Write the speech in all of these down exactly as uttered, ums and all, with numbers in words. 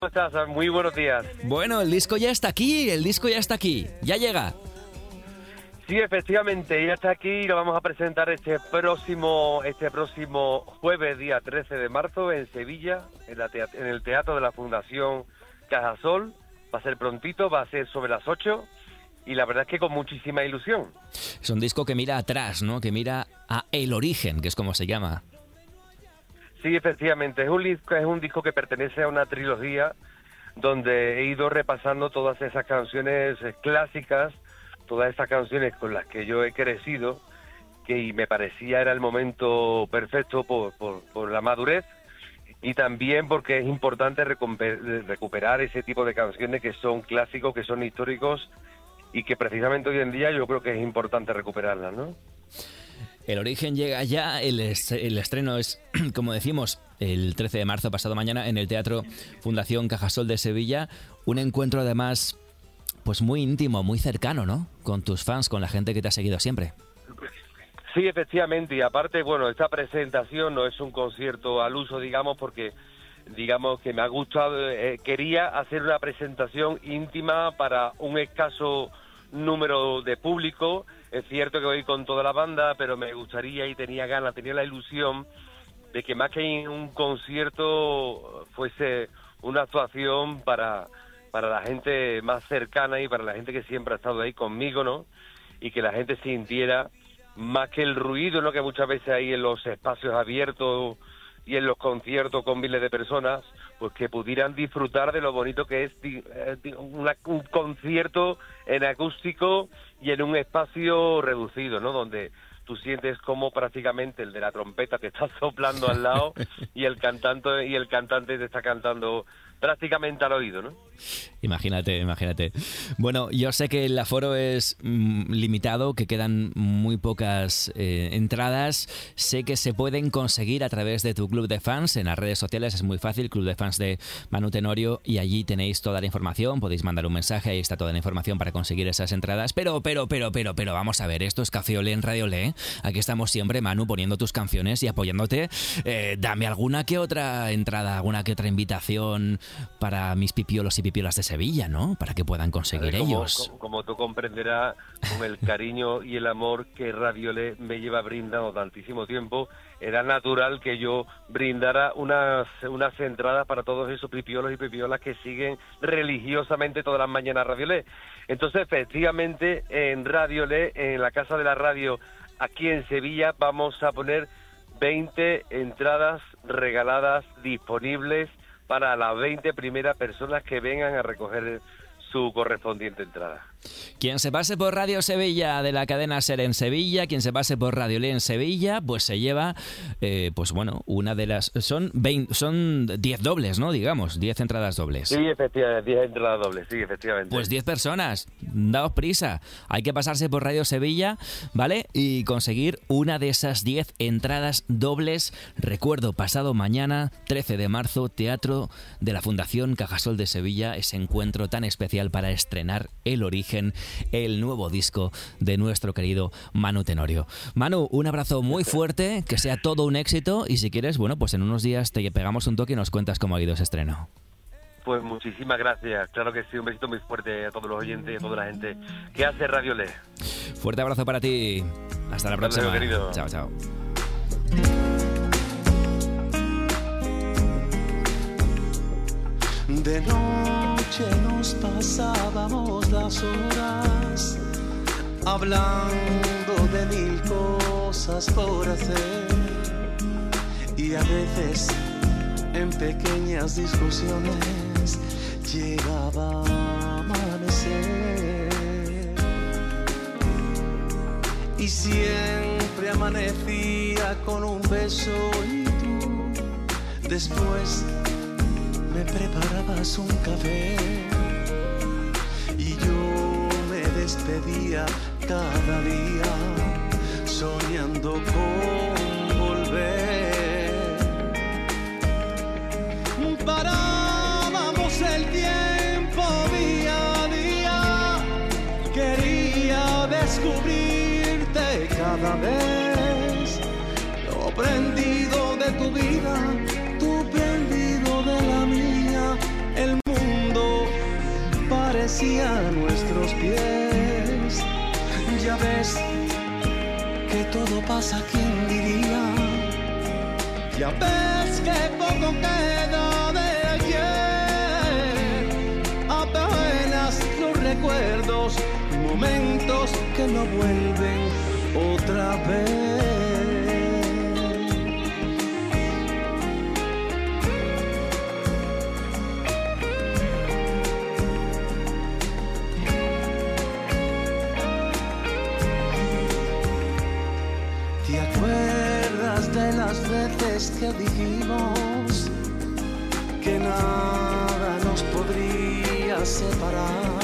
estás? Muy buenos días. Bueno, el disco ya está aquí, el disco ya está aquí, ya llega. Sí, efectivamente, ya está aquí y lo vamos a presentar este próximo este próximo jueves, día trece de marzo, en Sevilla, en, la teat- en el Teatro de la Fundación Cajasol. Va a ser prontito, va a ser sobre las ocho y la verdad es que con muchísima ilusión. Es un disco que mira atrás, ¿no? Que mira a El Origen, que es como se llama. Sí, efectivamente, es un disco, es un disco que pertenece a una trilogía donde he ido repasando todas esas canciones eh, clásicas, todas esas canciones con las que yo he crecido, que y me parecía era el momento perfecto por, por, por la madurez y también porque es importante recompe- recuperar ese tipo de canciones que son clásicos, que son históricos y que precisamente hoy en día yo creo que es importante recuperarlas, ¿no? El Origen llega ya, el, est- el estreno es, como decimos, el trece de marzo, pasado mañana, en el Teatro Fundación Cajasol de Sevilla. Un encuentro además, pues muy íntimo, muy cercano, ¿no? Con tus fans, con la gente que te ha seguido siempre. Sí, efectivamente, y aparte, bueno, esta presentación no es un concierto al uso, digamos, porque, digamos, que me ha gustado, eh, quería hacer una presentación íntima para un escaso número de público. Es cierto que voy con toda la banda, pero me gustaría y tenía ganas, tenía la ilusión de que más que un concierto fuese una actuación para, para la gente más cercana y para la gente que siempre ha estado ahí conmigo, ¿no? Y que la gente sintiera más que el ruido, ¿no? Que muchas veces hay en los espacios abiertos y en los conciertos con miles de personas, pues que pudieran disfrutar de lo bonito que es di- eh, di- una- un concierto en acústico y en un espacio reducido, ¿no? Donde tú sientes como prácticamente el de la trompeta te está soplando al lado y el cantante y el cantante te está cantando prácticamente al oído, ¿no? Imagínate, imagínate. Bueno, yo sé que el aforo es mm, limitado, que quedan muy pocas eh, entradas. Sé que se pueden conseguir a través de tu club de fans. En las redes sociales es muy fácil, club de fans de Manu Tenorio, y allí tenéis toda la información. Podéis mandar un mensaje, ahí está toda la información para conseguir esas entradas. Pero, pero, pero, pero, pero, vamos a ver, esto es Café Olé en Radio Olé. Aquí estamos siempre, Manu, poniendo tus canciones y apoyándote. Eh, dame alguna que otra entrada, alguna que otra invitación para mis pipiolos y pipiolas de Sevilla, ¿no? Para que puedan conseguir Como, ellos. como, como tú comprenderás, con el cariño y el amor que Radio Le me lleva brindando tantísimo tiempo, era natural que yo brindara unas, unas entradas para todos esos pipiolos y pipiolas que siguen religiosamente todas las mañanas Radio Le. Entonces, efectivamente, en Radio Le, en la Casa de la Radio, aquí en Sevilla, vamos a poner veinte entradas regaladas disponibles para las veinte primeras personas que vengan a recoger su correspondiente entrada. Quien se pase por Radio Sevilla de la cadena SER en Sevilla, quien se pase por Radio Le en Sevilla, pues se lleva, eh, pues bueno, una de las... Son veinte, son diez dobles, ¿no? Digamos, diez entradas dobles. Sí, efectivamente, diez entradas dobles, sí, efectivamente. Pues diez personas, daos prisa. Hay que pasarse por Radio Sevilla, ¿vale? Y conseguir una de esas diez entradas dobles. Recuerdo, pasado mañana, trece de marzo, Teatro de la Fundación Cajasol de Sevilla, ese encuentro tan especial para estrenar El Origen, el nuevo disco de nuestro querido Manu Tenorio. Manu, un abrazo muy fuerte, que sea todo un éxito, y si quieres, bueno, pues en unos días te pegamos un toque y nos cuentas cómo ha ido ese estreno. Pues muchísimas gracias, claro que sí, un besito muy fuerte a todos los oyentes y a toda la gente que hace Radio Le. Fuerte abrazo para ti, hasta la Hasta próxima. luego, querido. Chao, chao. De noche nos pasábamos las horas hablando de mil cosas por hacer, y a veces en pequeñas discusiones llegaba a amanecer, y siempre amanecía con un beso y tú después me preparabas un café y yo me despedía cada día soñando con volver. Parábamos el tiempo día a día, quería descubrirte cada vez, lo prendido de tu vida, tú prendido de la mía. El hacia nuestros pies. Ya ves que todo pasa, ¿quién diría? Ya ves que poco queda de ayer, apenas los recuerdos, momentos que no vuelven otra vez. ¿Te acuerdas de las veces que dijimos que nada nos podría separar?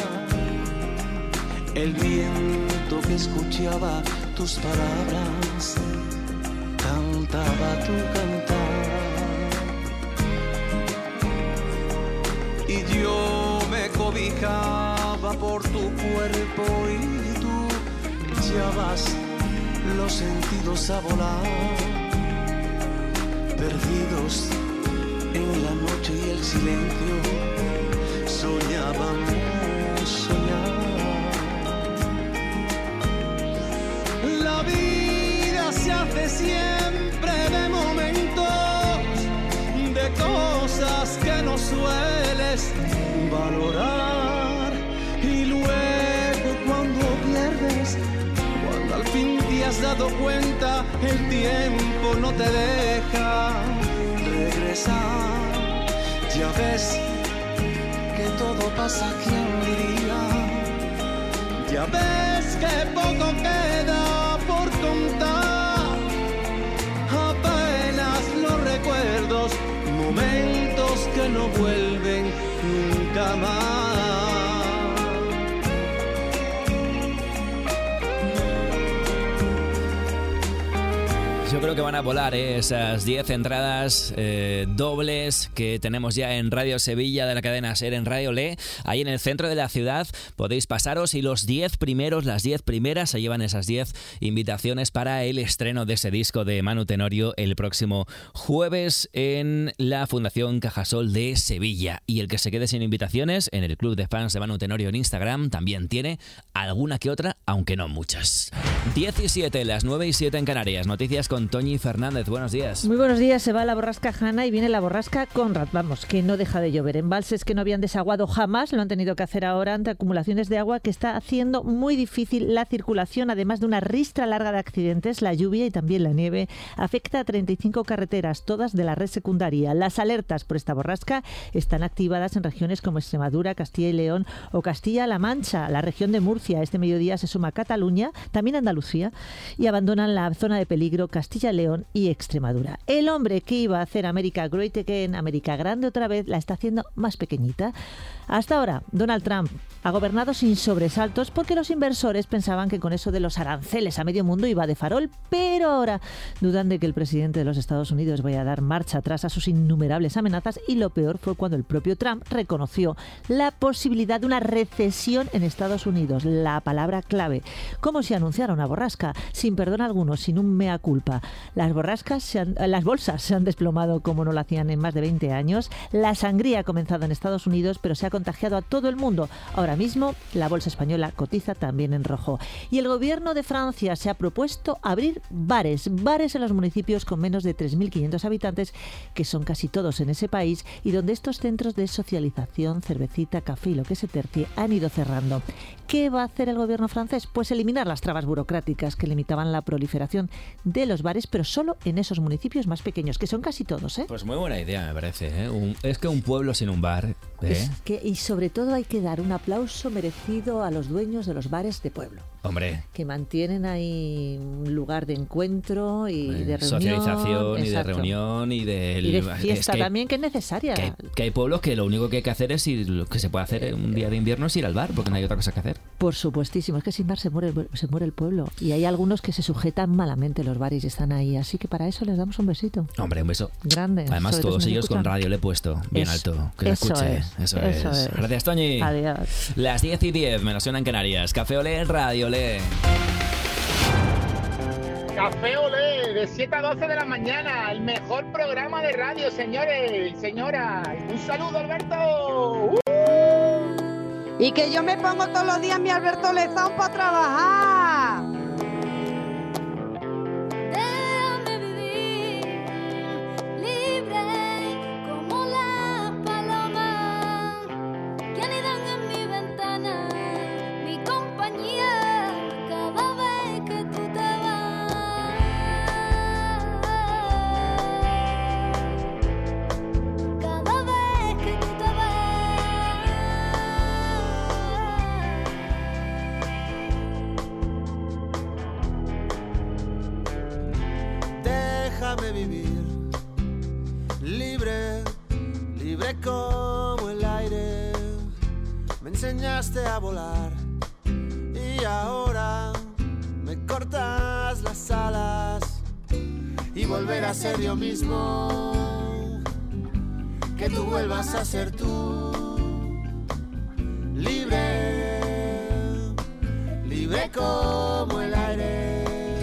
El viento que escuchaba tus palabras cantaba tu cantar, y yo me cobijaba por tu cuerpo y tú echabas los sentidos a volar, perdidos en la noche y el silencio, soñábamos soñar. La vida se hace siempre de momentos, de cosas que no sueles valorar, y luego cuando pierdes, cuando al fin te has dado cuenta, el tiempo no te deja regresar. Ya ves que todo pasa, ¿quién diría? Ya ves que poco queda por contar, apenas los recuerdos, momentos que no vuelven nunca más. Yo creo que van a volar ¿eh? esas diez entradas eh, dobles que tenemos ya en Radio Sevilla de la cadena SER, en Radio Le. Ahí en el centro de la ciudad podéis pasaros, y los diez primeros, las diez primeras se llevan esas diez invitaciones para el estreno de ese disco de Manu Tenorio el próximo jueves en la Fundación Cajasol de Sevilla. Y el que se quede sin invitaciones, en el club de fans de Manu Tenorio en Instagram también tiene alguna que otra, aunque no muchas. diecisiete, las nueve y siete en Canarias. Noticias con Toñi Fernández. Buenos días. Muy buenos días. Se va la borrasca Hanna y viene la borrasca Conrad. Vamos, que no deja de llover. Embalses que no habían desaguado jamás lo han tenido que hacer ahora ante acumulaciones de agua que está haciendo muy difícil la circulación, además de una ristra larga de accidentes. La lluvia y también la nieve afecta a treinta y cinco carreteras, todas de la red secundaria. Las alertas por esta borrasca están activadas en regiones como Extremadura, Castilla y León o Castilla-La Mancha, la región de Murcia. Este mediodía se suma Cataluña, también Andalucía, y abandonan la zona de peligro Castilla, León y Extremadura. El hombre que iba a hacer América Great Again, América Grande otra vez, la está haciendo más pequeñita. Hasta ahora, Donald Trump ha gobernado sin sobresaltos porque los inversores pensaban que con eso de los aranceles a medio mundo iba de farol, pero ahora dudan de que el presidente de los Estados Unidos vaya a dar marcha atrás a sus innumerables amenazas, y lo peor fue cuando el propio Trump reconoció la posibilidad de una recesión en Estados Unidos, la palabra clave, como si anunciara una borrasca, sin perdón alguno, sin un mea culpa. Las borrascas, se han, las bolsas se han desplomado como no lo hacían en más de veinte años. La sangría ha comenzado en Estados Unidos, pero se ha contagiado a todo el mundo. Ahora mismo, la bolsa española cotiza también en rojo. Y el gobierno de Francia se ha propuesto abrir bares, bares en los municipios con menos de tres mil quinientos habitantes, que son casi todos en ese país, y donde estos centros de socialización, cervecita, café y lo que se tercie han ido cerrando. ¿Qué va a hacer el gobierno francés? Pues eliminar las trabas burocráticas que limitaban la proliferación de los bares, pero solo en esos municipios más pequeños, que son casi todos, ¿eh? Pues muy buena idea, me parece, ¿eh? Un, es que un pueblo sin un bar, ¿eh? Es que, y sobre todo hay que dar un aplauso merecido a los dueños de los bares de pueblo. Hombre. Que mantienen ahí un lugar de encuentro y eh, de reunión. Socialización. Exacto. Y de reunión y de... Y de fiesta es que, también, que es necesaria. Que hay, que hay pueblos que lo único que hay que hacer es ir, lo que se puede hacer un día de invierno es ir al bar, porque no hay otra cosa que hacer. Por supuestísimo, es que sin bar se muere, se muere el pueblo. Y hay algunos que se sujetan malamente los bares y están ahí, así que para eso les damos un besito. Hombre, un beso. Grande. Además, todos ellos con radio le he puesto bien es, alto. Que lo escuche. Es, eso, eso es. es. Gracias, Toñi. Adiós. Las diez y diez, menos una en Canarias. Café Olé, Radio Olé. Café Olé, de siete a doce de la mañana, el mejor programa de radio, señores y señoras. Un saludo, Alberto. ¡Uh! Y que yo me pongo todos los días mi Alberto Lezón para trabajar. Déjame vivir libre como las palomas que anidan en mi ventana, mi compañía cada vez que tú te vas. Cada vez que tú te vas. Déjame vivir libre, libre como el aire. Me enseñaste a volar y ahora me cortas las alas y volver a ser yo mismo, que tú vuelvas a ser tú. Libre, libre como el aire.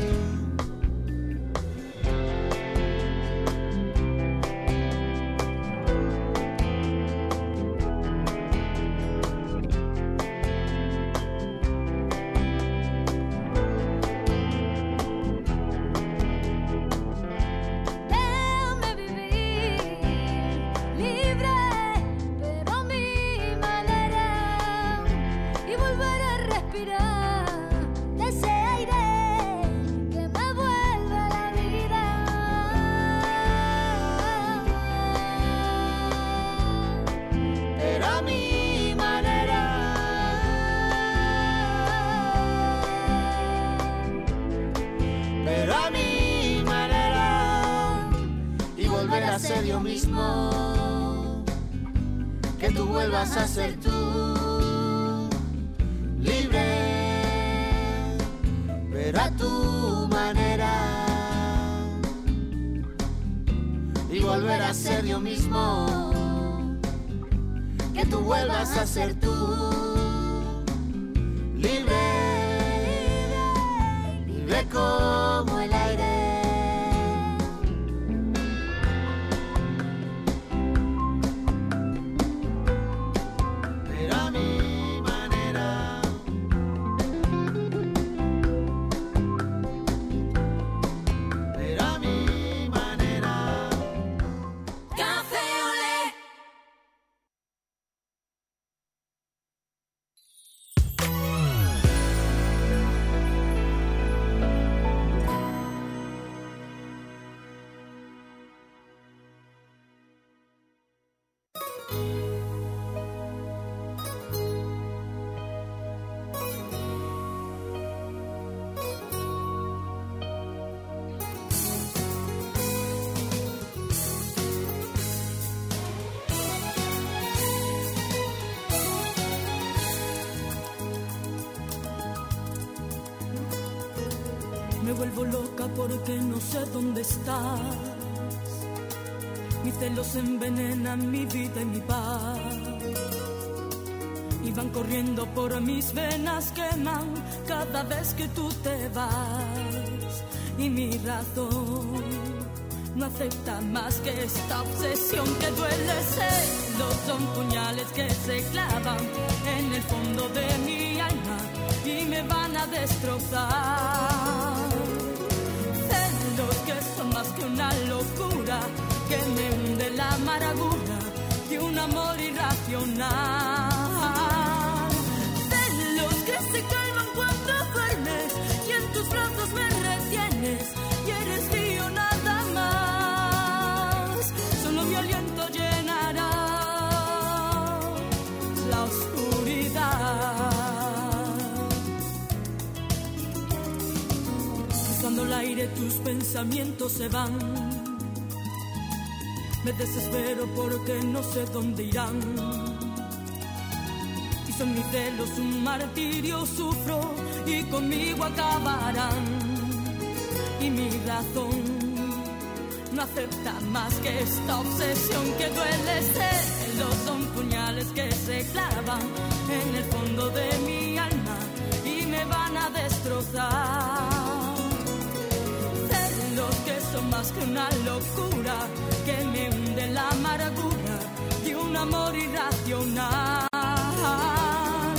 Déjame vivir libre, pero a mi manera, y volver a respirar de ese aire que me vuelve a la vida. Pero a mi manera. Pero a mi manera. Y volver a ser yo mismo, que tú vuelvas a ser tú. Libre, pero a tu manera. Y volver a ser yo mismo, que tú vuelvas a ser tú. Libre, libre como el aire. Pero a mi manera. Pero a mi manera. Café Olé. Me vuelvo loca porque no sé dónde estás. Mis celos envenenan mi vida y mi paz. Y van corriendo por mis venas, queman cada vez que tú te vas. Y mi razón no acepta más que esta obsesión que duele. Celos son puñales que se clavan en el fondo de mi alma y me van a destrozar. Celos que son más que una locura, que me hunde la amargura de un amor irracional. Celos que se calman cuando duermes y en tus brazos me retienes y eres mío nada más. Solo mi aliento llenará la oscuridad. Cruzando el aire tus pensamientos se van. Me desespero porque no sé dónde irán. Y son mis celos un martirio, sufro y conmigo acabarán. Y mi razón no acepta más que esta obsesión que duele. Celos son puñales que se clavan en el fondo de mi alma y me van a destrozar. Celos que son más que una locura, que me hunde la amargura de un amor irracional.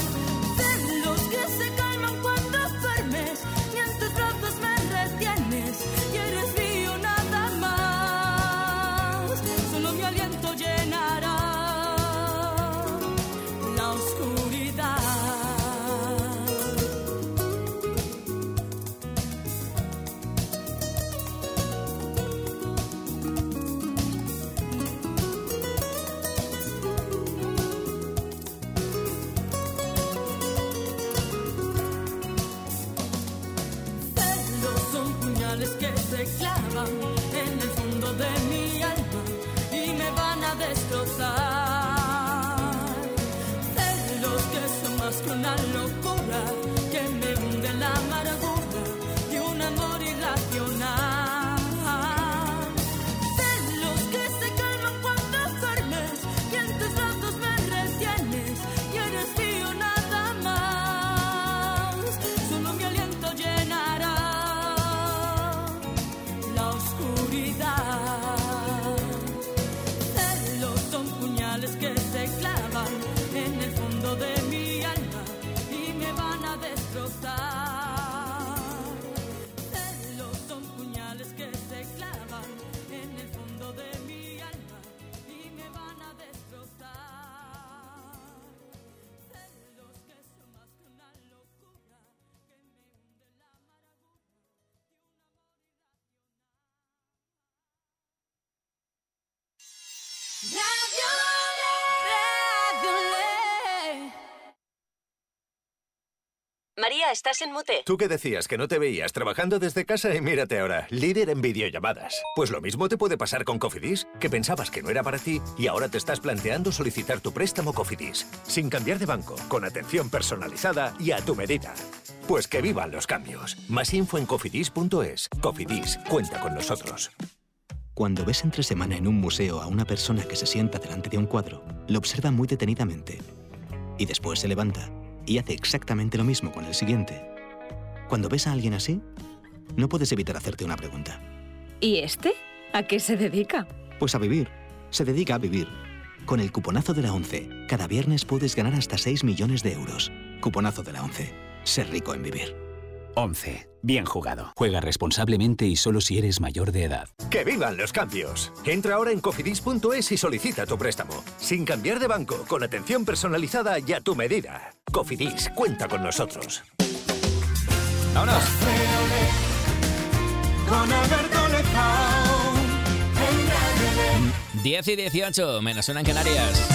María, estás en mute. Tú que decías que no te veías trabajando desde casa y mírate ahora, líder en videollamadas. Pues lo mismo te puede pasar con Cofidis, que pensabas que no era para ti y ahora te estás planteando solicitar tu préstamo Cofidis. Sin cambiar de banco, con atención personalizada y a tu medida. Pues que vivan los cambios. Más info en cofidis punto es. Cofidis, cuenta con nosotros. Cuando ves entre semana en un museo a una persona que se sienta delante de un cuadro, lo observa muy detenidamente. Y después se levanta y hace exactamente lo mismo con el siguiente. Cuando ves a alguien así, no puedes evitar hacerte una pregunta. ¿Y este? ¿A qué se dedica? Pues a vivir. Se dedica a vivir. Con el cuponazo de la ONCE, cada viernes puedes ganar hasta seis millones de euros. Cuponazo de la ONCE. Ser rico en vivir. ONCE. Bien jugado. Juega responsablemente y solo si eres mayor de edad. ¡Que vivan los cambios! Entra ahora en cofidis punto es y solicita tu préstamo. Sin cambiar de banco, con atención personalizada y a tu medida. Cofidis, cuenta con nosotros. ¡Vámonos! Con Alberto Lezao. diez y dieciocho, menos una en Canarias.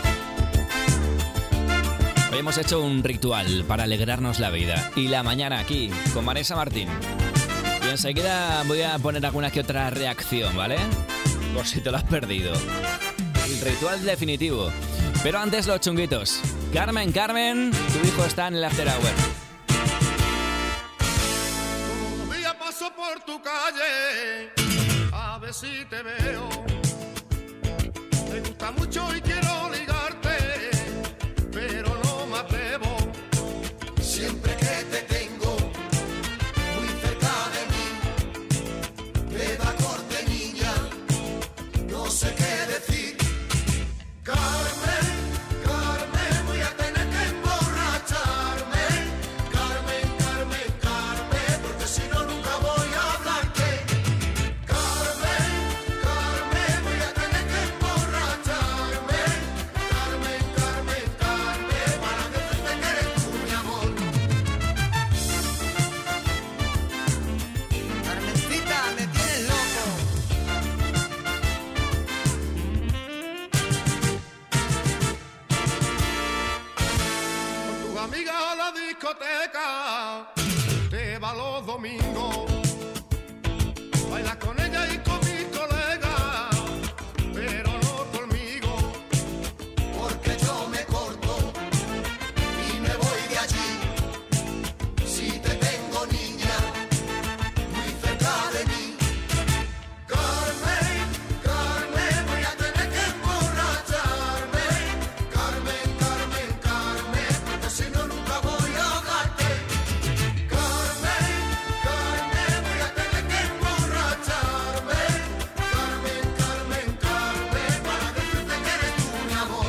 Hoy hemos hecho un ritual para alegrarnos la vida y la mañana aquí con Vanessa Martín. Y enseguida voy a poner alguna que otra reacción, ¿vale? Por si te lo has perdido. El ritual definitivo. Pero antes los chunguitos. Carmen, Carmen, tu hijo está en el After Hour. Un día paso por tu calle, a ver si te veo. Me gusta mucho y quiero ligarte, pero no me atrevo. Siempre que te tengo muy cerca de mí, me da corte niña, no sé qué decir. Carmen, Carmen, voy a tener que emborracharme. Carmen, Carmen, Carmen, porque si no nunca voy a hablarte. Carmen, Carmen, voy a tener que emborracharme. Carmen, Carmen, Carmen, para decirte que eres tú mi amor. Carmencita, me tienes loco. Con tus amigas a la discoteca, te va los domingos. Bailas con ella y con mis colegas, pero no conmigo. Porque yo me corto y me voy de allí. Si te tengo niña, muy cerca de mí. Carmen, Carmen, voy a tener que emborracharme. Carmen, Carmen, Carmen, porque si no nunca voy a hablarte. Carmen, Carmen, voy a tener que emborracharme. Carmen, Carmen, Carmen, para decirte que eres tú mi amor.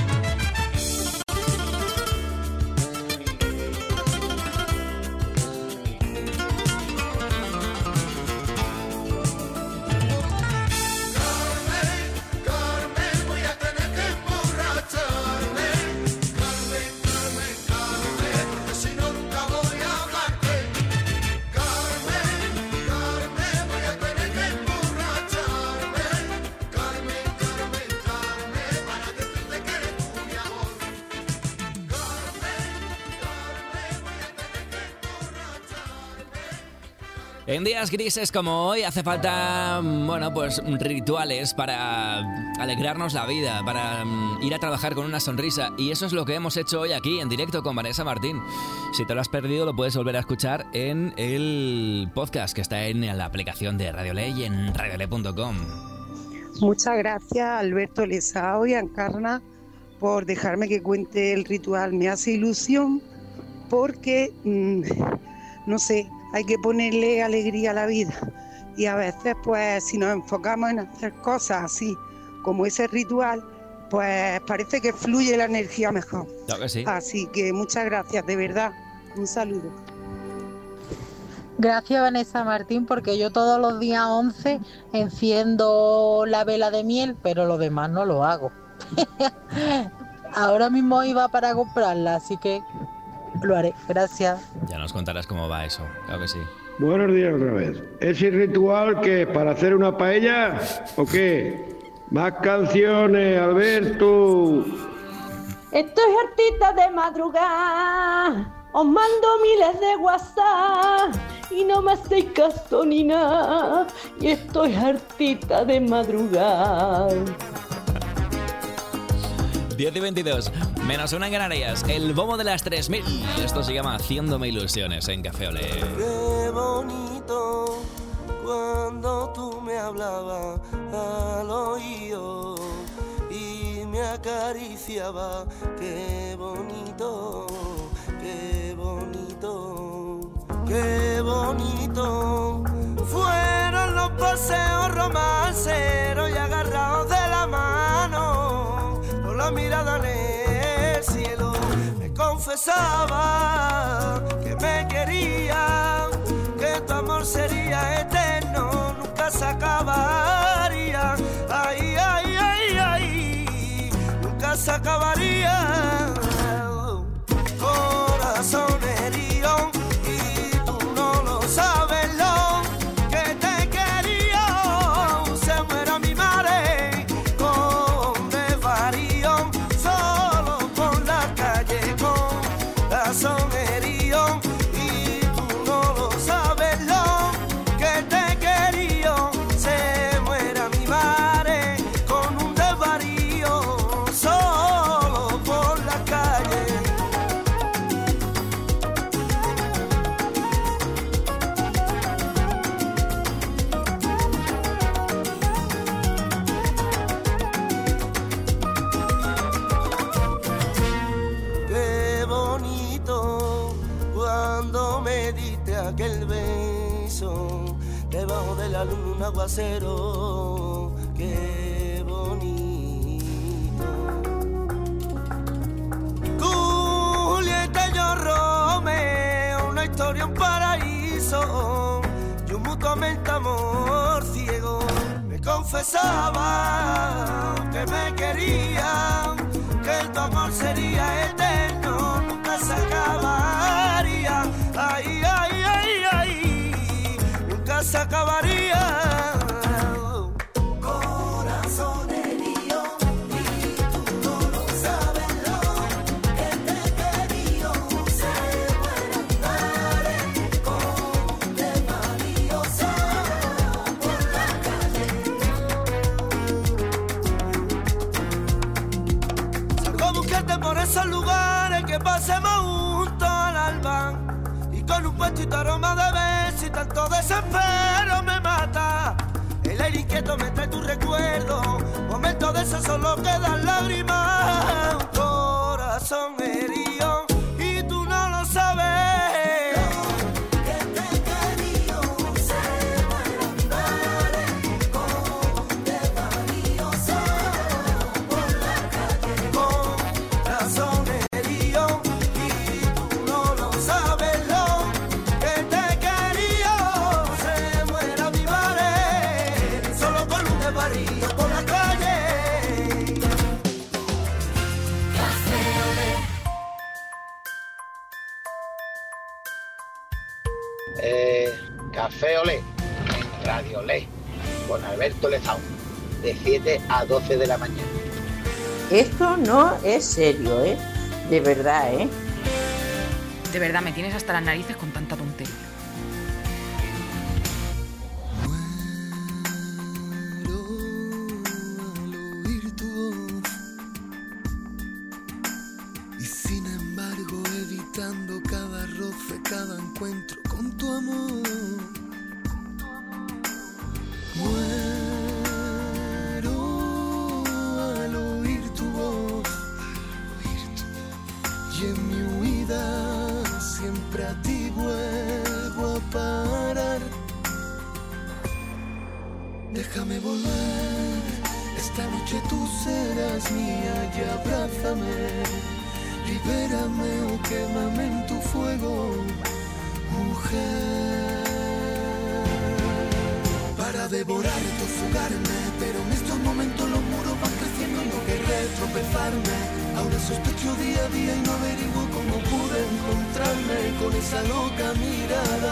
Carmen, Carmen, voy a tener que emborracharme. Carmen, Carmen, Carmen, porque si no nunca voy a hablarte. Carmen, Carmen, voy a tener que emborracharme. Carmen, Carmen, Carmen, para decirte que eres tú mi amor. Carmen, Carmen, voy a tener que emborracharme. En días grises como hoy hace falta, bueno, pues rituales para alegrarnos la vida, para mm, ir a trabajar con una sonrisa. Y eso es lo que hemos hecho hoy aquí en directo con Vanessa Martín. Si te lo has perdido, lo puedes volver a escuchar en el podcast que está en la aplicación de Radio Ley y en radioley punto com. Muchas gracias, Alberto Lezao y Encarna, por dejarme que cuente el ritual. Me hace ilusión porque, mmm, no sé, hay que ponerle alegría a la vida. Y a veces, pues, si nos enfocamos en hacer cosas así, como ese ritual, pues parece que fluye la energía mejor. Claro que sí. Así que muchas gracias, de verdad. Un saludo. Gracias, Vanessa Martín, porque yo todos los días once enciendo la vela de miel, pero lo demás no lo hago. Ahora mismo iba para comprarla, así que lo haré. Gracias. Ya nos contarás cómo va eso. Claro que sí. Buenos días otra vez. ¿Ese ritual que para hacer una paella o qué? Más canciones, Alberto. Estoy hartita de madrugar Os mando miles de WhatsApp y no me hacéis caso ni nada. Y estoy hartita de madrugar. diez y veintidós, menos una en Canarias. El bombo de las tres mil. Esto se llama Haciéndome Ilusiones en Café Olé. Qué bonito cuando tú me hablabas al oído y me acariciaba. Qué bonito, qué bonito, qué bonito. Fueron los paseos romanceros y agarrados de la mano, con la mirada en el cielo. Me confesaba que me quería, que tu amor sería eterno, nunca se acabaría. Ay, ay, ay, ay, nunca se acabaría. Corazón herido y tú no lo sabes lo que te quería. Se muera mi madre con desvarío, solo por la calle con corazón herido y tú no lo sabes lo que te quería. Se muera mi madre con un desvarío, solo por la calle. Qué bonito cuando me diste aquel beso debajo de la luna, un aguacero. Qué bonito. Julieta y yo Romeo, una historia, un paraíso y un mutuamente amor ciego. Me confesaba que me quería, que tu amor sería eterno, nunca se acabaría. Ay, ay, ay, ay, nunca se acabaría. Corazón herido y tú no lo sabes lo que te quería. Se muera mi madre con desvarío, solo por la calle. Salgo a buscarte por esos lugares que pasemos juntos al alba, y con un puestito aroma de beso y tanto desespero me mata. El aire inquieto me trae tu recuerdo, momentos de esos solo quedan lágrimas. Un corazón herido y tú no lo sabes. Que te quería, se muera mi madre con desvarío, solo por la calle. Corazón herido y tú no lo sabes lo que te quería. Se muera mi madre solo por un desvarío por la calle. Café Olé. Eh, Café Olé, en Radio Olé, con Alberto Lezao, de siete a doce de la mañana. Esto no es serio, ¿eh? De verdad, ¿eh? De verdad, me tienes hasta las narices con tanta tontería. Oír tu voz y sin embargo evitando cada roce, cada encuentro con tu amor. Muero al oír tu voz y en mi huida siempre a ti vuelvo a parar. Déjame volver, esta noche tú serás mía y abrázame, libérame o quémame en tu fuego, mujer. Para devorarte o fugarme, pero en estos momentos los muros van creciendo y no querré tropezarme. Ahora sospecho día a día y no averiguo cómo pude encontrarme con esa loca mirada.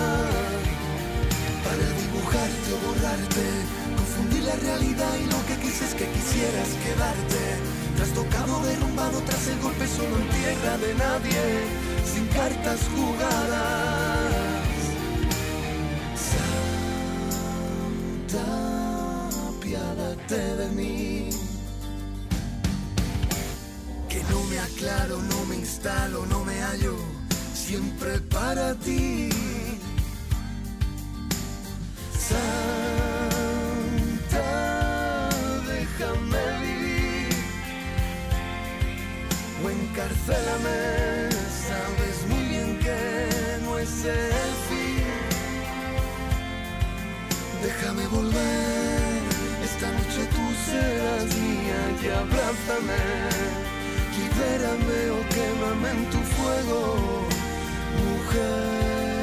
Para dibujarte o borrarte, confundir la realidad y lo que quise es que quisieras quedarte. Trastocado, derrumbado tras el golpe solo en tierra de nadie, sin cartas jugadas. Santa, apiádate de mí. Que no me aclaro, no me instalo, no me hallo, siempre para ti. Santa, déjame vivir o encarcélame, sabes muy bien que no es el fin. Déjame volver, esta noche tú serás mía y abrázame, libérame o quémame en tu fuego, mujer.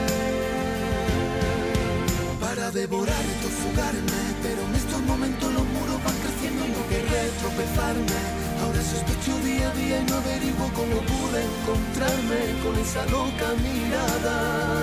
Para devorarte o fugarme, pero en estos momentos los muros van creciendo y no querré tropezarme. Ahora sospecho día a día y no averiguo cómo pude encontrarme con esa loca mirada.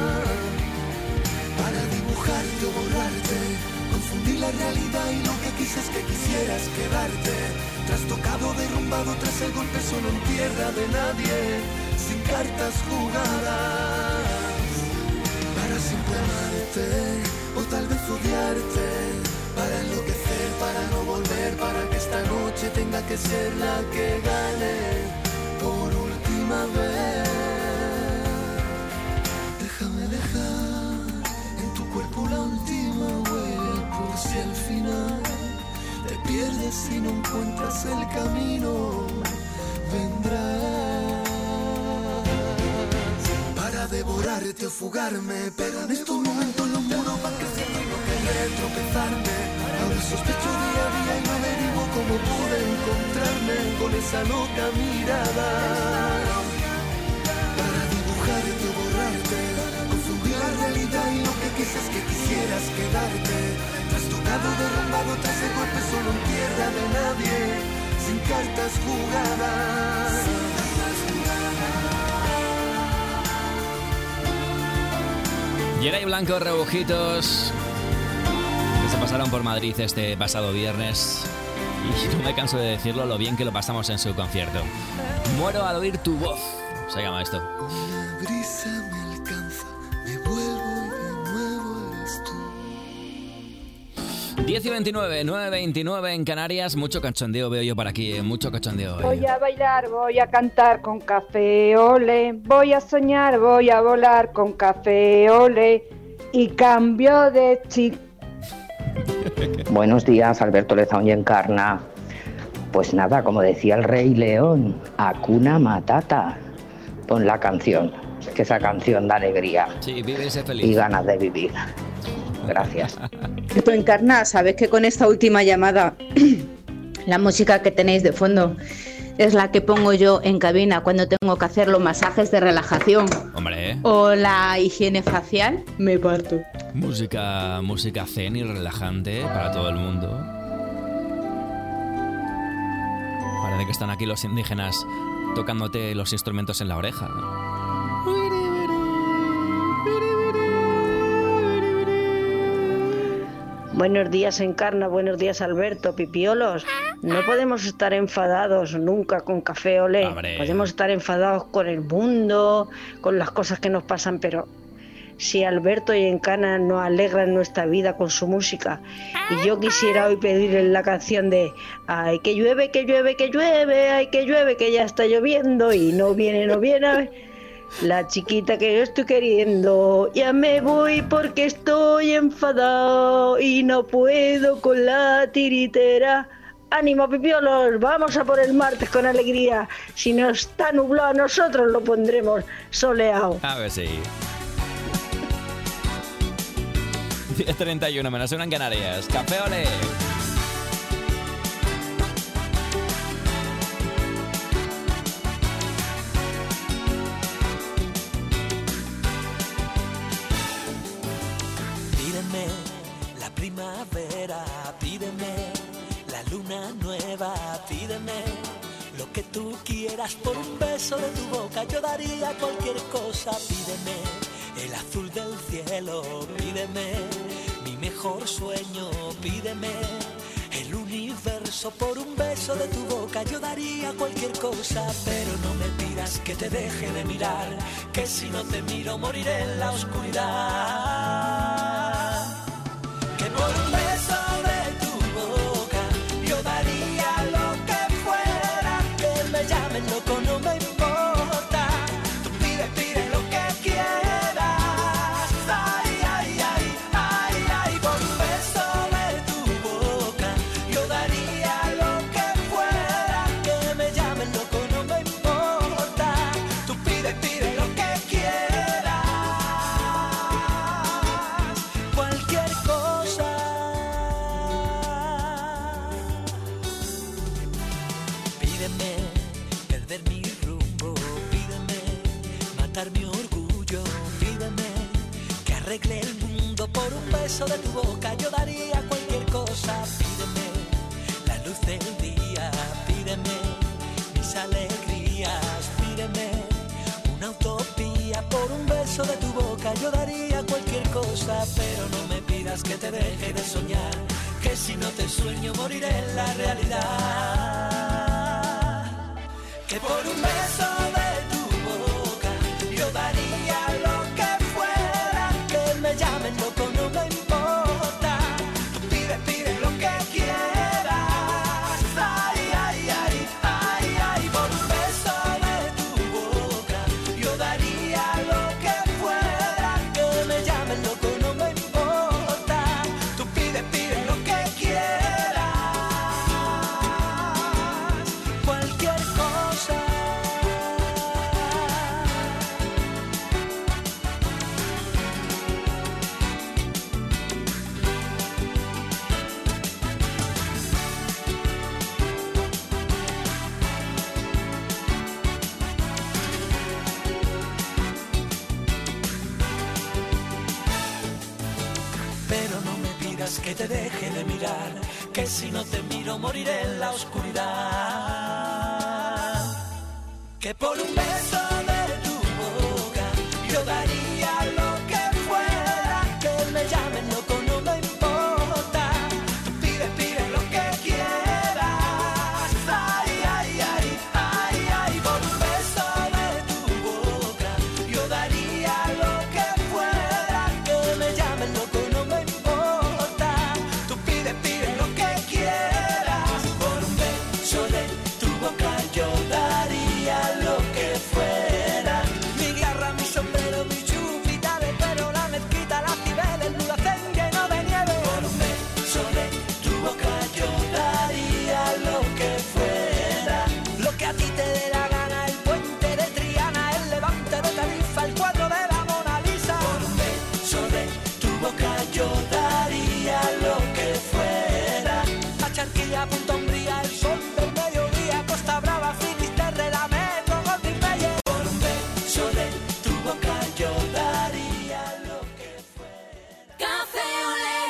Para dibujarte o borrarte, confundir la realidad y lo que quise es que quisieras quedarte. Trastocado, derrumbado tras el golpe solo en tierra de nadie, sin cartas jugadas. Para siempre amarte, o tal vez odiarte, para enloquecer, para no volver, para que esta noche tenga que ser la que gane por última vez. Déjame dejar en tu cuerpo la última huella, por si al final te pierdes y no encuentras el camino, vendrás. Para devorarte o fugarme, pero en estos momentos los muros van creciendo y no querré tropezarme. Ahora sospecho día a día y no averiguo cómo pude encontrarme con esa loca mirada. Para dibujarte o borrarte, confundir la realidad y lo que quise es que quisieras quedarte. Trastocado, derrumbado tras el golpe solo en tierra de nadie, sin cartas jugadas. Yeray Blanco, Rebujitos, que se pasaron por Madrid este pasado viernes y no me canso de decirlo lo bien que lo pasamos en su concierto. Muero al oír tu voz, se llama esto. Una brisa me alcanza, me vuelvo y de nuevo eres tú. diez y veintinueve, nueve y veintinueve en Canarias. Mucho cachondeo veo yo por aquí, eh, mucho cachondeo. Eh. Voy a bailar, voy a cantar con café, ole. Voy a soñar, voy a volar con café, ole. Y cambio de chico. Buenos días, Alberto Lezaun y Encarna. Pues nada, como decía el Rey León, Hakuna Matata. Pon la canción, que esa canción da alegría. Sí, vive y sé feliz. Y ganas de vivir. Gracias. Alberto Encarna, sabes que con esta última llamada, la música que tenéis de fondo es la que pongo yo en cabina cuando tengo que hacer los masajes de relajación. Hombre, ¿eh? O la higiene facial, me parto. Música, música zen y relajante para todo el mundo. Parece que están aquí los indígenas tocándote los instrumentos en la oreja. Buenos días, Encarna, buenos días, Alberto, pipiolos. No podemos estar enfadados nunca con Café Olé. Hombre. Podemos estar enfadados con el mundo, con las cosas que nos pasan, pero si Alberto y Encarna nos alegran nuestra vida con su música, y yo quisiera hoy pedirles la canción de ay, que llueve, que llueve, que llueve, ay, que llueve, que ya está lloviendo y no viene, no viene... La chiquita que yo estoy queriendo, ya me voy porque estoy enfadado y no puedo con la tiritera. ¡Ánimo, pipiolos! Vamos a por el martes con alegría. Si no está nublado, nosotros lo pondremos soleado. A ver si. diez treinta y uno, menos una en Canarias. ¡Café Olé! Primavera, pídeme la luna nueva, pídeme lo que tú quieras por un beso de tu boca, yo daría cualquier cosa, pídeme el azul del cielo, pídeme mi mejor sueño, pídeme el universo por un beso de tu boca, yo daría cualquier cosa, pero no me pidas que te deje de mirar, que si no te miro moriré en la oscuridad. Que por un beso de tu boca yo daría lo que fuera, que me llamen loco no me importa, tú pide, pide lo que quieras. Ay, ay, ay, ay, ay, por un beso de tu boca yo daría lo que fuera, que me llamen loco no me importa, tú pide, pide lo que quieras, cualquier cosa. Pídeme perder mi rumbo, pídeme matar mi orgullo, pídeme que arregle el mundo por un beso de tu boca, yo daría cualquier cosa. Pídeme la luz del día, pídeme mis alegrías, pídeme una utopía por un beso de tu boca, yo daría cualquier cosa, pero no me pidas que te deje de soñar, que si no te sueño moriré en la realidad. Que por un beso de tu boca yo daría lo que fuera, que me llamen loco no me importa, tú pide, pide lo que quieras. Ay, ay, ay, ay, ay, por un beso de tu boca yo daría lo que fuera, que me llamen loco no me importa, tú pide, pide lo que quieras, cualquier cosa. Pero no me pidas que te deje de mirar, que si no te miro moriré en la oscuridad. Que por un beso de tu boca yo daría lo que fuera, que me llamen loco no me importa, tú pide, pide lo que quieras. Ay, ay, ay, ay, ay, por un beso de tu boca yo daría lo que fuera, que me llamen loco no me importa, tú pide, pide lo que quieras. Por un beso de tu boca yo daría lo que fuera, mi guitarra, mi sombrero, mi chupita de pelo, la mezquita, la cibel, el dulacén lleno de nieve. Por un beso de tu boca yo daría lo que fuera, lo que a ti te dé la gana, el puente de Triana, el levante de Tarifa, el cuadro de la Mona Lisa. Por un beso de tu boca yo daría lo que fuera, la Charquilla, Punta Umbría, el sol del mediodía, Costa Brava, Finisterre, la Metro, Goldwyn Mayer. Por un beso de tu boca yo daría lo que fuera. Café Olé.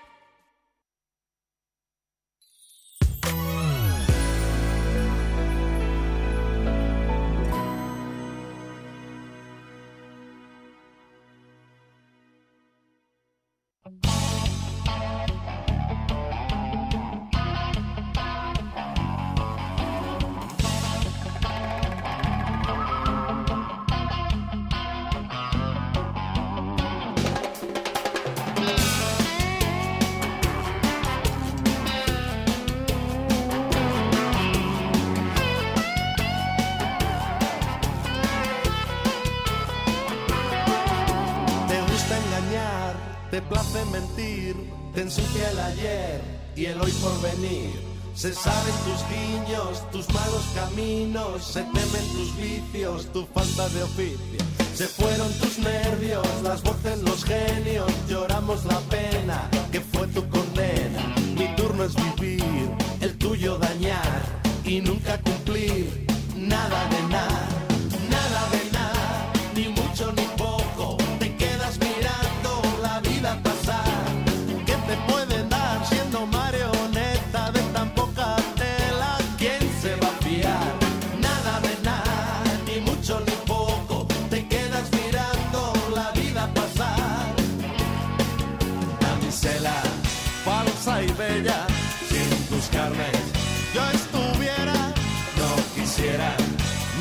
Te gusta engañar, te place mentir, te ensucia el ayer y el hoy por venir. Se saben tus guiños, tus malos caminos, se temen tus vicios, tu falta de oficio. Se fueron tus nervios, las voces, los genios, lloramos la pena que fue tu condena. Mi turno es vivir, el tuyo dañar y nunca cumplir nada de nada, nada de nada, ni mucho ni poco. Te quedas mirando la vida pasar. ¿Qué te pueden dar siendo marioneta de tan poca tela? ¿Quién se va a fiar? Nada de nada, ni mucho ni poco. Te quedas mirando la vida pasar. Damisela, falsa y bella, sin tus carnes yo estuviera, no quisiera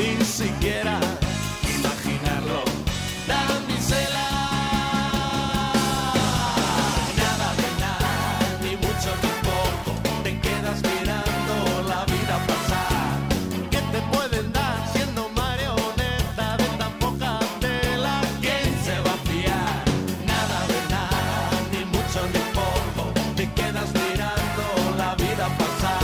siquiera imaginarlo. Damisela, nada de nada, ni mucho ni poco, te quedas mirando la vida pasar. ¿Qué te pueden dar siendo marioneta de tan poca tela? ¿Quién se va a fiar? Nada de nada, ni mucho ni poco, te quedas mirando la vida pasar.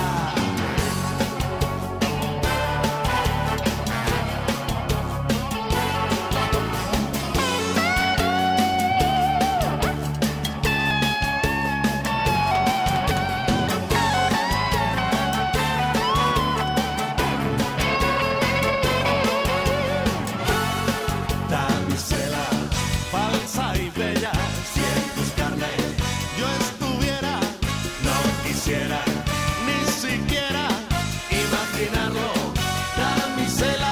Damisela, falsa y bella, si en tus carnes yo estuviera, no quisiera ni siquiera imaginarlo. Damisela,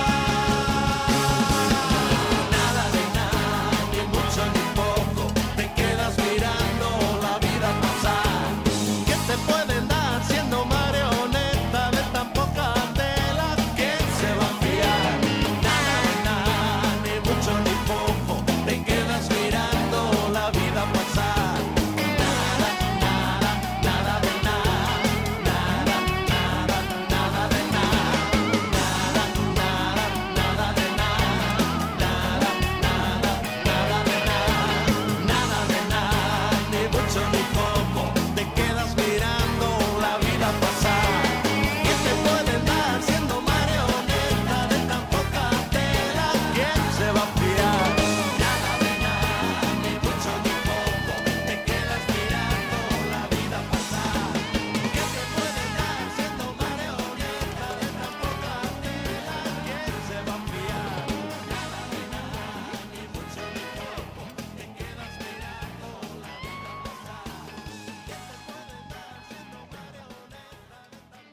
nada de nada, ni mucho ni poco, te quedas mirando la vida pasar. ¿Qué te pueden dar siendo marioneta de tan poca tela? ¿Quién se va a fiar? Nada de nada, ni mucho ni poco, te quedas mirando la vida pasar. Nada, nada, nada de nada, nada, nada, nada de nada, nada, nada, nada de nada, nada, nada, nada de nada, nada de nada, ni mucho ni poco, te quedas mirando la vida pasar. ¿Qué te pueden dar siendo marioneta de tan poca tela? ¿Quién se va a fiar? Nada de nada, ni mucho ni poco, te quedas mirando la vida pasar. ¿Qué te pueden dar siendo marioneta de tan poca tela? ¿Quién se va a fiar? Nada de nada, ni mucho ni poco, te quedas mirando la vida pasar. ¿Qué te pueden dar siendo marioneta de tan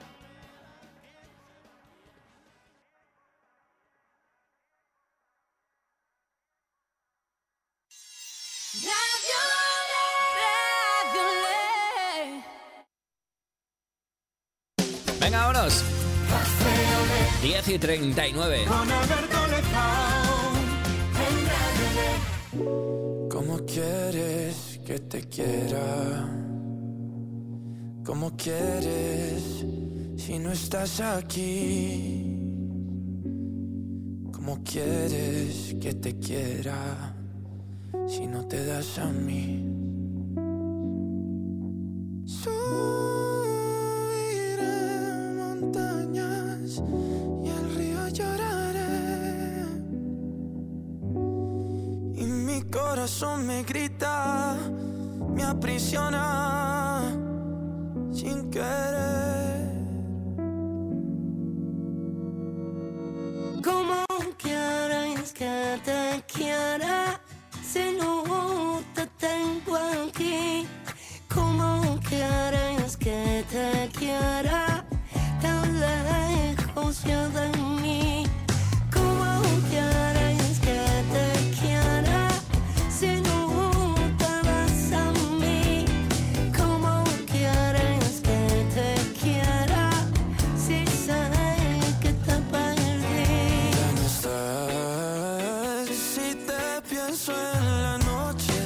Venga, vámonos. diez y treinta y nueve. ¿Cómo quieres que te quiera? ¿Cómo quieres si no estás aquí? ¿Cómo quieres que te quiera si no te das a mí? Subiré montañas y el río lloraré, y mi corazón me grita, me aprisiona sin querer. ¿Cómo quieres que te quiera si no te tengo aquí? ¿Cómo quieres que te quiera tan lejos ya de mí? ¿Cómo quieres que te quiera si no te das a mí? ¿Cómo quieres que te quiera si sé que te perdí? Ya no estás. Si te pienso en la noche,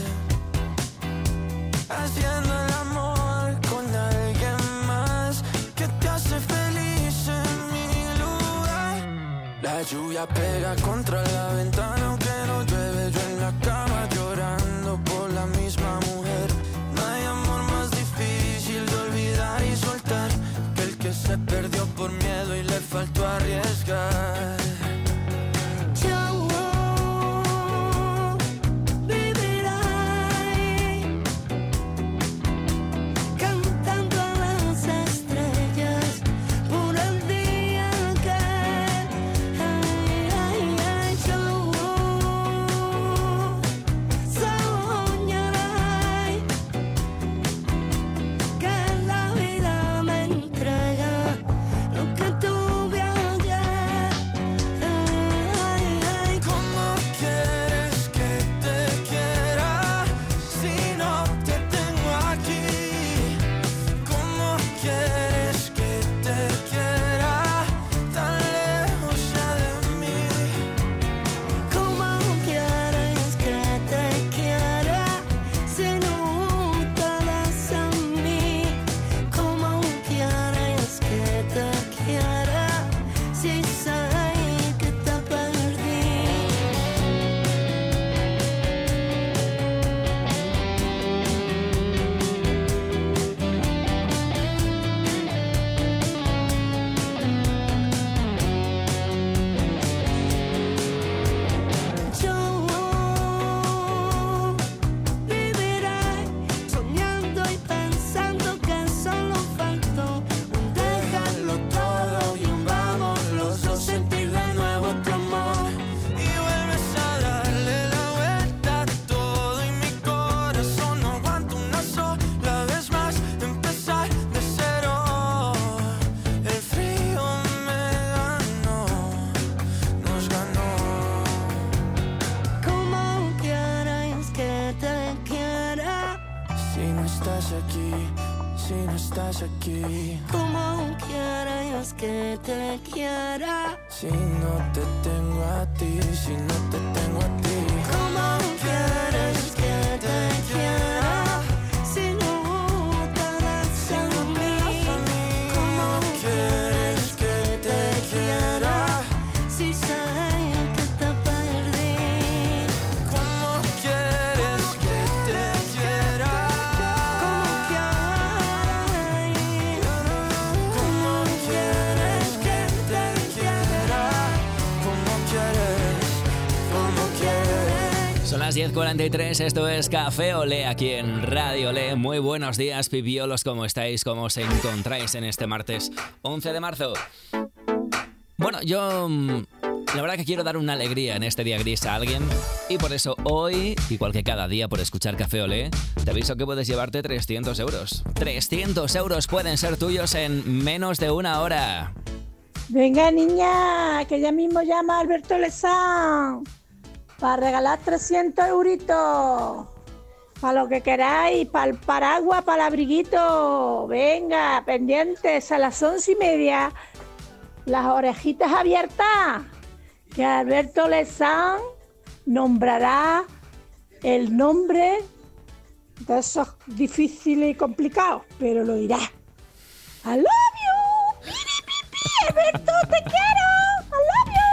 haciendo el amor con alguien más que te hace feliz en mi lugar. La lluvia pega contra la ventana aunque no llueve, yo en la cama llorando por la misma mujer. No hay amor más difícil de olvidar y soltar que el que se perdió por miedo y le faltó arriesgar. Yo viviré cantando a las estrellas por el día que ay, ay, ay, yo soñaré que la vida me entrega lo que tuve ayer. si no estás aquí? ¿Cómo quieres que te quiera? Si no te tengo a ti, si no te tengo a ti. ¿Cómo quieres que te quiera? Si no te das a mí. ¿Cómo quieres que te quiera? Si sé que te perdí. ¿Cómo quieres que te quiera? ¿Cómo quieres que te quiera? ¿Cómo quieres? ¿Cómo quieres? Son las diez cuarenta y tres, esto es Café Olé aquí en Radio Olé. Muy buenos días, pipiolos, ¿cómo estáis? ¿Cómo os encontráis en este martes once de marzo? Bueno, yo mm, la verdad que quiero dar una alegría en este día gris a alguien y por eso hoy, igual que cada día por escuchar Café Olé, te aviso que puedes llevarte trescientos euros. trescientos euros pueden ser tuyos en menos de una hora. Venga, niña, que ya mismo llama Alberto Lezán para regalar trescientos euritos. Para lo que queráis, para el paraguas, para el abriguito. Venga, pendientes a las once y media. Las orejitas abiertas. Que Alberto Lezán nombrará el nombre de esos difíciles y complicados, pero lo dirá. I love you. Pi, pi, pi, Alberto, te quiero. I love you.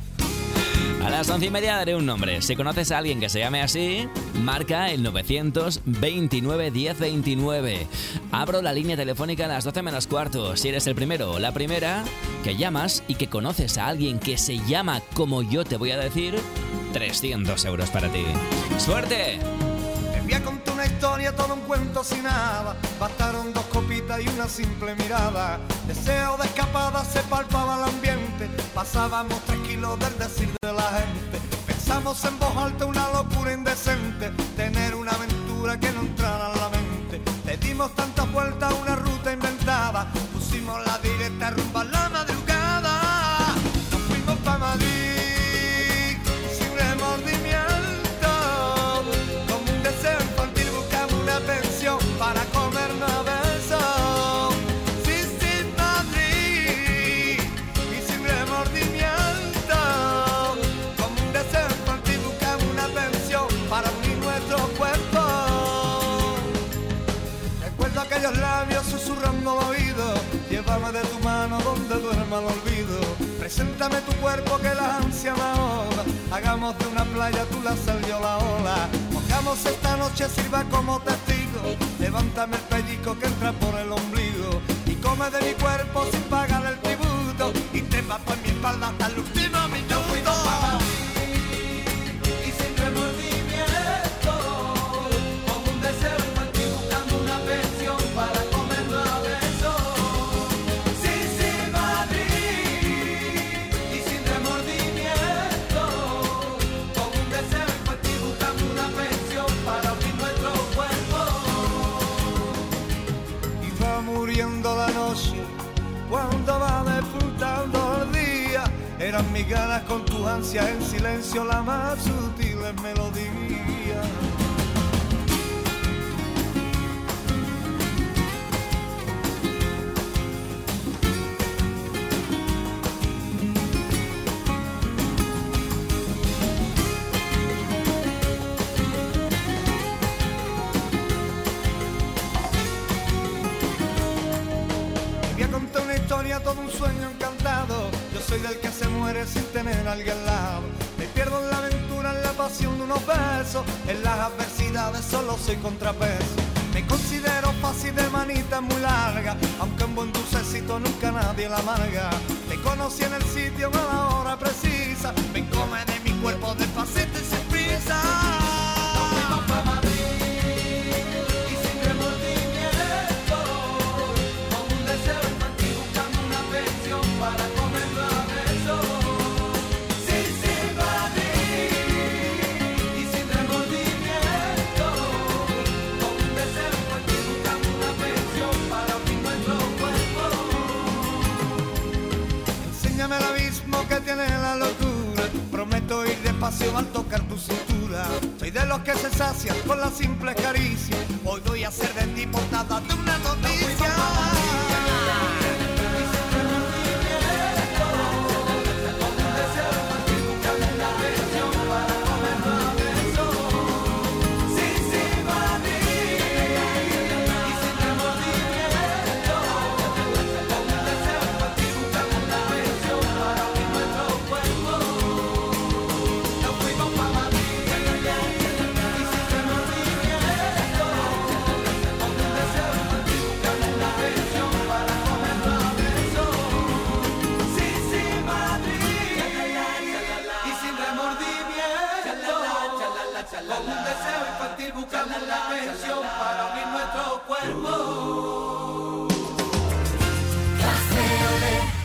A las once y media daré un nombre. Si conoces a alguien que se llame así, marca el novecientos veintinueve diez veintinueve. Abro la línea telefónica a las doce menos cuarto. Si eres el primero o la primera que llamas y que conoces a alguien que se llama como yo te voy a decir, trescientos euros para ti. ¡Suerte! Te voy a contar una historia, todo un cuento sin nada. Bastaron dos copitas y una simple mirada. Deseo de escapada, se palpaba el ambiente. Pasábamos tranquilos del decir de la gente. Pensamos en voz alta una locura indecente. Tener una aventura que no entrara en la mente. Le dimos tantas vueltas a una ruta inventada. Pusimos la directa rumbo a la madrugada. Nos fuimos pa' Madrid sin remordimiento. Como un deseo infantil buscamos una pensión para comernos a besos. Sí, sí, Madrid y sin remordimiento. Como un deseo infantil buscamos una pensión para unir nuestros cuerpos. Recuerdo aquellos labios susurrando al oído. Llévame de tu mano donde duerma el olvido. Preséntame tu cuerpo que la ansia me ahoga. Hagamos de una playa tú la sal yo la ola. Mojamos esta noche, sirva como testigo. Levántame el pellico que entra por el ombligo. Y come de mi cuerpo sin pagar el tributo. Y trepa por mi espalda hasta el último minuto. Y sin remordimiento. Como un deseo infantil buscando una pensión para comernos a besos. Sí, sí, Madrid. Y sin remordimiento. Como un deseo infantil buscando una pensión para unir nuestro cuerpo. Y va muriendo la noche cuando va despuntando el día. Eran mis ganas con tu ansia en silencio la más sutil melodía. Voy a contar una historia, todo un sueño encantado. Yo soy del que se muere sin tener a alguien al lado. Me pierdo en la aventura, en la pasión de unos besos. En las adversidades solo soy contrapeso. Me considero fácil de manita muy larga. Aunque un buen dulcecito nunca nadie la amarga. Te conocí en el sitio a la hora precisa. Ven, come de mi cuerpo despacito y sin prisa. Nos fuimos pa' Madrid y sin remordimiento. Con un deseo infantil buscando una pensión para comerlo a besos. Sí, sí, Madrid y sin remordimiento. Con un deseo infantil buscando una pensión para unir nuestro cuerpo. Enséñame el abismo que tiene la locura. Prometo ir despacio al tocar tu cintura. Soy de los que se sacian con la simple caricia. Hoy voy a ser de ti portada de una noticia. canción para unir nuestro cuerpo. Café Olé.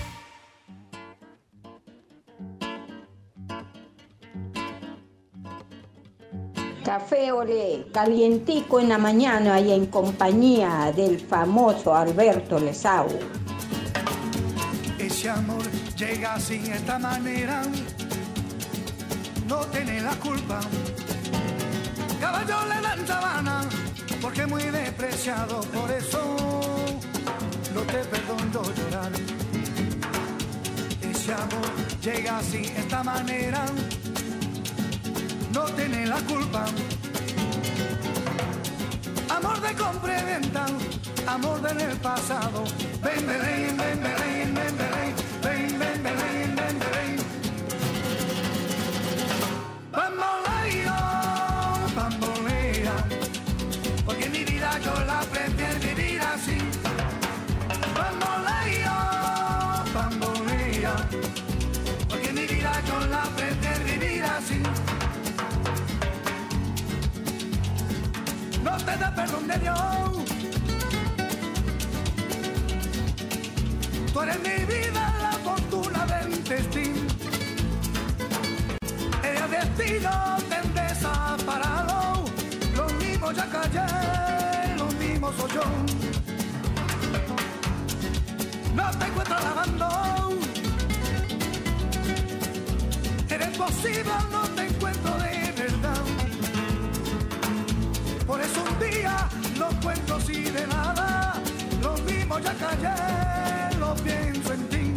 Café Olé, calientico en la mañana y en compañía del famoso Alberto Lesau. Ese amor llega así, de esta manera, no tiene la culpa. Caballo le dan sabana, porque es muy despreciado, por eso no te perdono llorar. Ese amor llega así, de esta manera, no tiene la culpa. Amor de compra y venta, amor del pasado. Ven, ven, ven, ven, ven, ven, ven, ven, ven, ven, ven, ven, ven. Bamboleo, bambolea, porque mi vida yo la prefiero vivir así. Bamboleo, bambolea, porque mi vida yo la prefiero vivir así. No te da perdón de Dios. Tú eres mi vida, la fortuna del destino. El destino te desaparado. Lo mismo ya callé, lo mismo soy yo. No te encuentro lavando. Eres posible, no te encuentro de verdad. Por eso un día no cuento así de nada. Lo mismo ya callé, lo pienso en ti.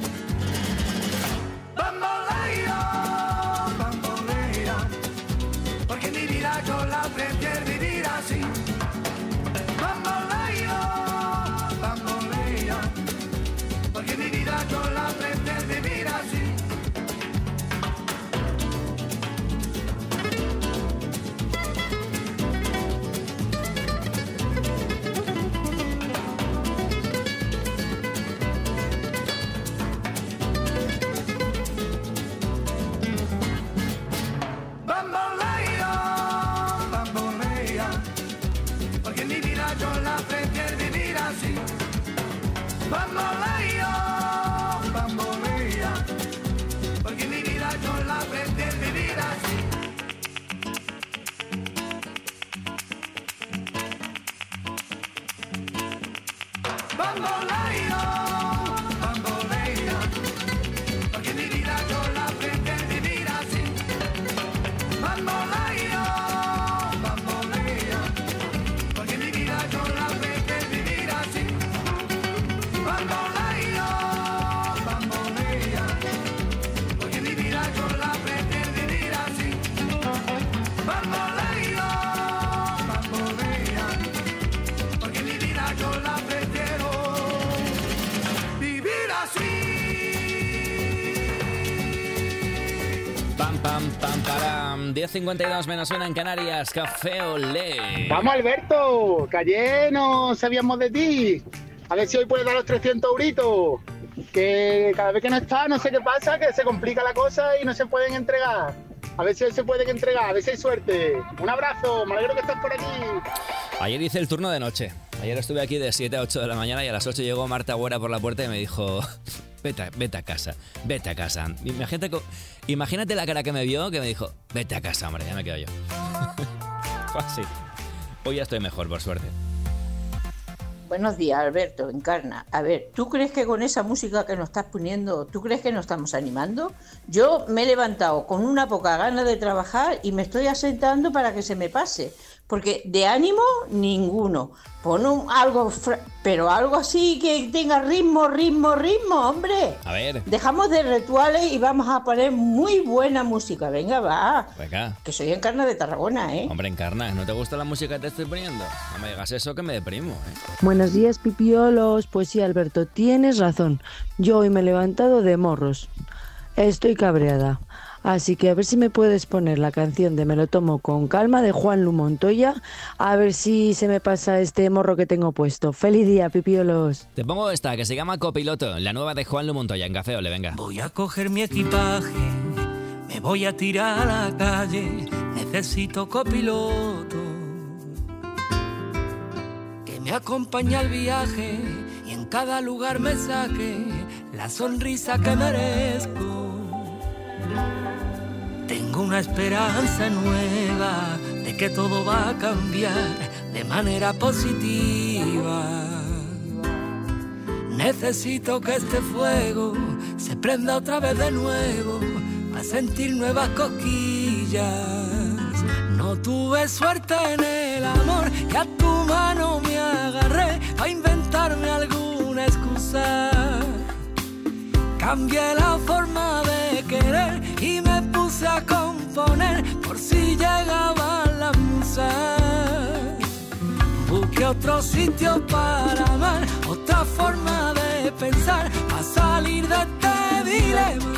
Bamboleo, bambolea, porque mi vida yo la prefiero vivir así. Bamboleo, bambolea, porque mi vida yo la prefiero vivir así. Bamboleo, bambolea, porque mi vida yo la prefiero vivir así. Bamboleo, bambolea, porque mi vida yo la prefiero vivir así. Bamboleo, bambolea, porque mi vida yo la prefiero vivir así. Bamboleo, bambolea, porque mi vida yo la prefiero vivir así. Bamboleo, bambolea, porque mi vida yo la prefiero vivir así. Pam, pam, pam, param. diez cincuenta y dos menos una en Canarias. Café Olé. Vamos, Alberto, que ayer no sabíamos de ti. A ver si hoy puedes dar los trescientos euritos. Que cada vez que no está, no sé qué pasa, que se complica la cosa y no se pueden entregar. A ver si hoy se pueden entregar, a ver si hay suerte. Un abrazo, me alegro que estás por aquí. Ayer hice el turno de noche. Ayer estuve aquí de siete a ocho de la mañana y a las ocho llegó Marta Güera por la puerta y me dijo: vete, a- vete a casa, vete a casa. Imagínate, co- imagínate la cara que me vio, que me dijo: vete a casa, hombre, ya me quedo yo. Fue así. Hoy ya estoy mejor, por suerte. Buenos días, Alberto, Encarna. A ver, ¿tú crees que con esa música que nos estás poniendo, tú crees que nos estamos animando? Yo me he levantado con una poca gana de trabajar y me estoy asentando para que se me pase, porque de ánimo ninguno. Pon un, algo, fra- pero algo así que tenga ritmo, ritmo, ritmo, hombre. A ver, Dejamos de rituales y vamos a poner muy buena música. Venga, va. venga. Que soy Encarna de Tarragona, ¿eh? Hombre, Encarna, ¿no te gusta la música que te estoy poniendo? No me digas eso, que me deprimo, ¿eh? Buenos días, pipiolos. Pues sí, Alberto, tienes razón. Yo hoy me he levantado de morros. Estoy cabreada. Así que a ver si me puedes poner la canción de Me lo tomo con calma de Juan Lu Montoya. A ver si se me pasa este morro que tengo puesto. ¡Feliz día, pipiolos! Te pongo esta, que se llama Copiloto, la nueva de Juan Lu Montoya en Café Ole, venga. Voy a coger mi equipaje, me voy a tirar a la calle, necesito copiloto. me acompaña al viaje y en cada lugar me saque la sonrisa que merezco. Tengo una esperanza nueva de que todo va a cambiar de manera positiva. Necesito que este fuego se prenda otra vez de nuevo para sentir nuevas cosquillas. No tuve suerte en el amor y a tu mano me agarré a inventarme alguna excusa. Cambié la forma de querer y me puse a componer por si llegaban las musas. Busqué otro sitio para amar, otra forma de pensar para salir de este dilema.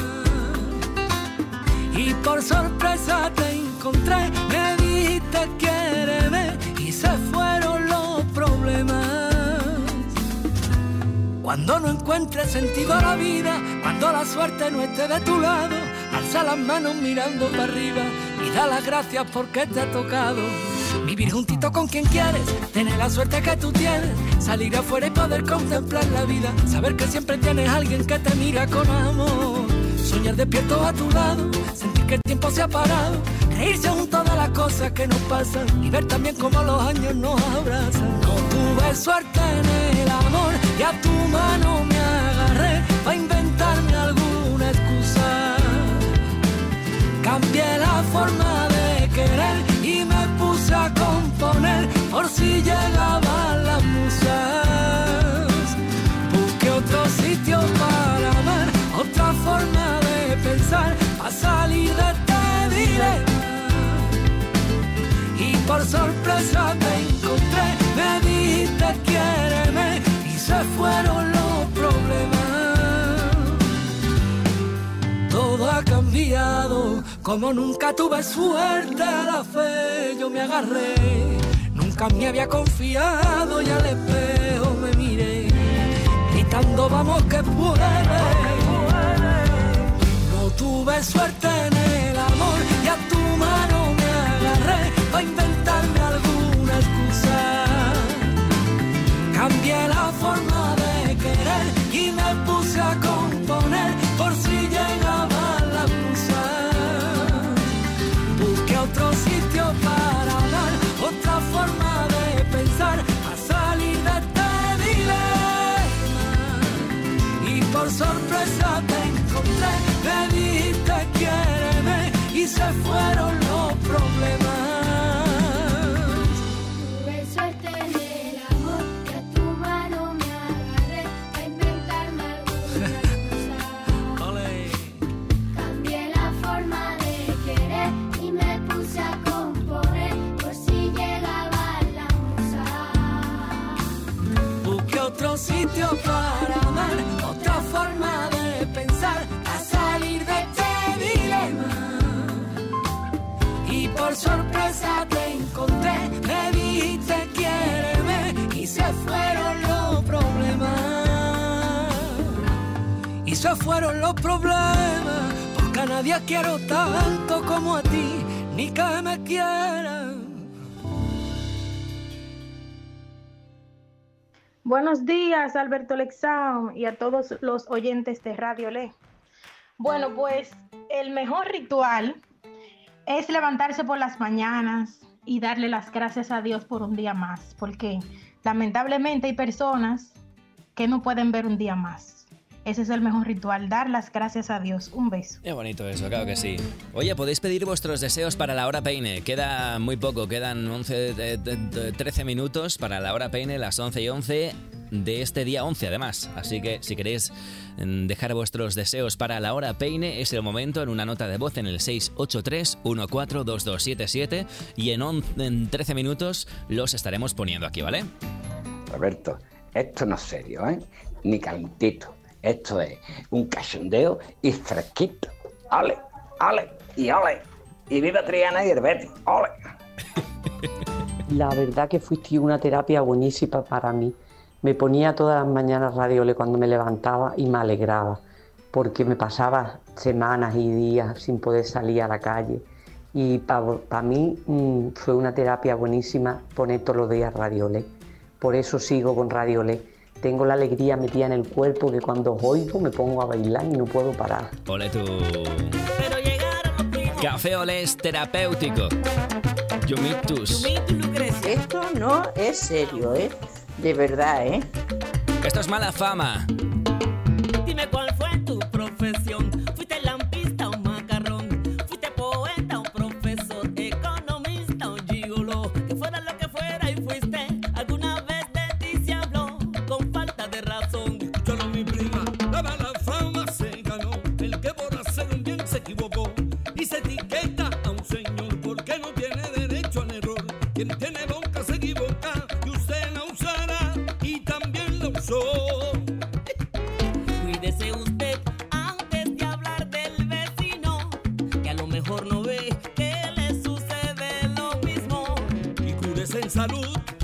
Y por sorpresa te encontré, me dijiste quiéreme y se fueron los problemas. Cuando no encuentres sentido a la vida, cuando la suerte no esté de tu lado, alza las manos mirando para arriba y da las gracias porque te ha tocado. Vivir juntito con quien quieres, tener la suerte que tú tienes, salir afuera y poder contemplar la vida, saber que siempre tienes alguien que te mira con amor, soñar despierto a tu lado, sentir que el tiempo se ha parado, reírse junto de las cosas que nos pasan y ver también cómo los años nos abrazan. No tuve suerte en el amor y a tu mano me agarré para inventarme alguna excusa. Cambié la forma de querer y me puse a componer por si llegaban las musas. Busqué otro sitio para amar, otra forma de pensar para salir de este dilema. Y por sorpresa te encontré, me dijiste quiéreme y se fueron los problemas. Todo ha cambiado, como nunca tuve suerte a la fe yo me agarré. Nunca me había confiado y al espejo me miré, gritando vamos que puede. No tuve suerte en el amor y a tu mano me agarré para inventarme alguna excusa. Cambié la forma de querer y me puse a componer por si llegaban las musas. Busqué otro sitio para amar, otra forma de pensar a salir de este dilema. Y por sorpresa te encontré, me dijiste quiéreme y se fueron los problemas. Tuve suerte en el amor y a tu mano me agarré a inventarme alguna cosa. Cambié la forma de querer y me puse a componer por si llegaban las musas. Busqué otro sitio para amar, otra forma de pensar a salir de este dilema. Y por sorpresa te encontré, me dijiste quiéreme y se fueron los problemas. Y se fueron los problemas, porque a nadie quiero tanto como a ti, ni que me quieran. Buenos días, Alberto Lexao, y a todos los oyentes de Radio Le. Bueno, pues el mejor ritual es levantarse por las mañanas y darle las gracias a Dios por un día más, porque lamentablemente hay personas que no pueden ver un día más. Ese es el mejor ritual, dar las gracias a Dios. Un beso. Qué bonito eso, claro que sí. Oye, podéis pedir vuestros deseos para la hora Peine. Queda muy poco, quedan once, trece minutos para la hora Peine, las once y once de este día once además. Así que si queréis dejar vuestros deseos para la hora Peine, es el momento en una nota de voz en el seis ocho tres uno cuatro dos dos siete siete y en, on, en trece minutos los estaremos poniendo aquí, ¿vale? Roberto, esto no es serio, ¿eh? Ni calentito. Esto es un cachondeo y fresquito. ¡Ole! ¡Ole! ¡Y ole! ¡Y viva Triana y el Betis! ¡Ole! La verdad que fuiste una terapia buenísima para mí. Me ponía todas las mañanas Radio Le cuando me levantaba y me alegraba, porque me pasaba semanas y días sin poder salir a la calle. Y para pa mí mmm, fue una terapia buenísima poner todos los días Radio Le. Por eso sigo con Radio Olé. Tengo la alegría metida en el cuerpo que cuando os oigo me pongo a bailar y no puedo parar. Ole tú. Café Olé es terapéutico. Yumitus. Esto no es serio, ¿eh? De verdad, ¿eh? Esto es mala fama. Dime cuál fue tu profesión. ¿Fuiste lampista o macarrón? ¿Fuiste poeta o profesor? ¿Economista o gigolo? Que fuera lo que fuera y fuiste. ¿Alguna vez de ti se habló? Con falta de razón. Escúchalo mi prima, la mala fama se ganó. El que por hacer un bien se equivocó. Y se etiqueta a un señor porque no tiene derecho al error. Quien tiene boca se equivoca y usted la usará y también la usó. Cuídese usted antes de hablar del vecino, que a lo mejor no ve que le sucede lo mismo. Y cúrese en salud